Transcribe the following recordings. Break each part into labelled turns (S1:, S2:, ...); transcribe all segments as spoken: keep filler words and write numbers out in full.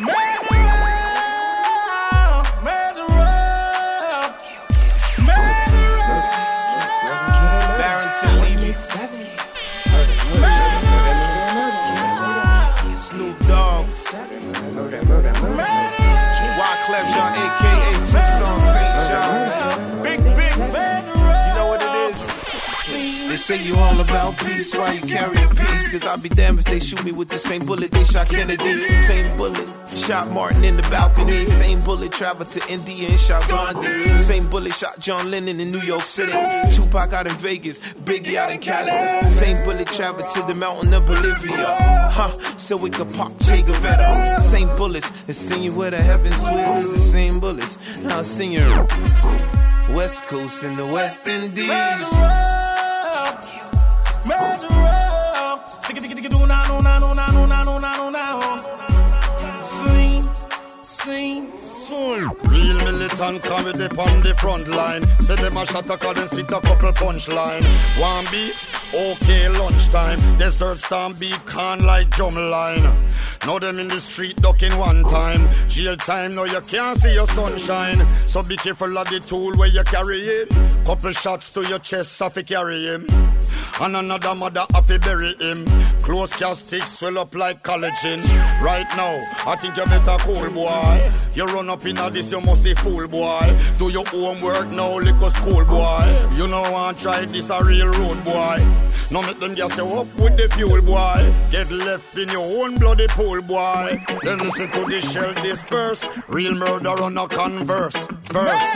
S1: Say you all about peace, why you carry a peace? Cause I'll be damned if they shoot me with the same bullet they shot Kennedy. Same bullet shot Martin in the balcony. Same bullet traveled to India and shot Gandhi. Same bullet shot John Lennon in New York City. Tupac out in Vegas, Biggie out in Cali. Same bullet traveled to the mountain of Bolivia, huh, so we could pop Che Guevara. Same bullets that send you where the heavens dwell is the same bullets. Now I sing you West Coast in the West Indies.
S2: Real militant comedy on the front line. Say them a shot a card and spit a couple punchline. One beef, okay lunchtime. Desert stand beef can like drumline. Now them in the street ducking one time. Jail time now you can't see your sunshine. So be careful of the tool where you carry it. Couple shots to your chest so fi carry him. And another mother have to bury him. Close casket swell up like collagen. Right now, I think you better cool boy. You run up in a this, you must say fool boy. Do your homework now, little school boy. You know want try this a real road boy. Now make them just say up with the fuel boy. Get left in your own bloody pool boy. Then listen to the shell disperse. Real murder on a converse verse.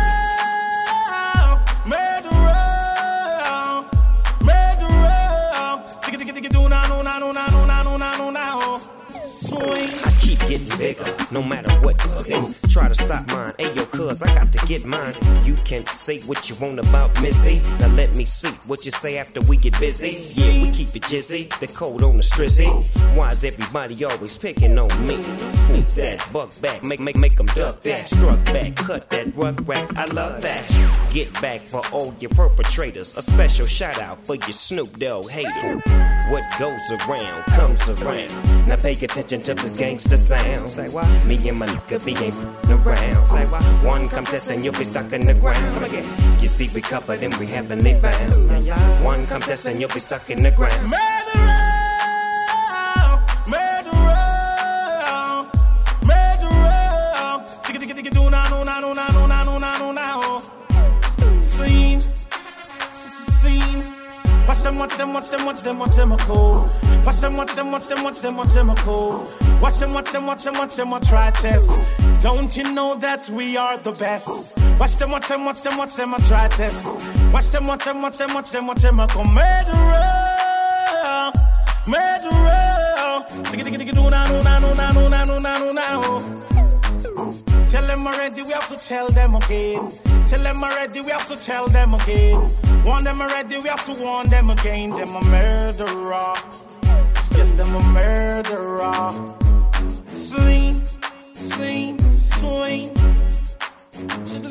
S3: I keep getting bigger, no matter what. They try to stop mine. Ayo, cuz I got to get mine. You can say what you want about Missy. Now let me see what you say after we get busy. Yeah, we keep it jizzy, the code on the strizzy. Why is everybody always picking on me? Fuck that, buck back, make make make them duck that. Struck back, cut that rug rack, I love that. Get back for all your perpetrators. A special shout out for your Snoop Dogg hater. What goes around comes around. Now pay attention to this gangster sound. Say why? Me and my nigga be ain't around. Say why? One contest and you'll be stuck in the ground. Come again. You see we covered and we heavenly bound. One contest and you'll be stuck in the ground.
S4: Murderer, murderer, murderer. Stick it, stick it, stick it, do now, no, now, no, now, no, now, no, now, no, now. Scene, scene. Watch them, watch them, watch them, watch them, watch them, a cool. Watch them, watch them, watch them, watch them, watch them, a cool. Watch them, watch them, watch them, watch them, watch try test. Don't you know that we are the best? Watch them, watch them, watch them, watch them, watch try test. Watch them, watch them, watch them, watch them, watch them, a go murderer, murderer. Digga, digga, digga, do na, do na, do na, do na, do na, do na. Tell them already, we have to tell them again. Tell them already, we have to tell them again. Warn them already, we have to warn them again. Them a murderer. Yes, them a murderer. Swing, swing, swing.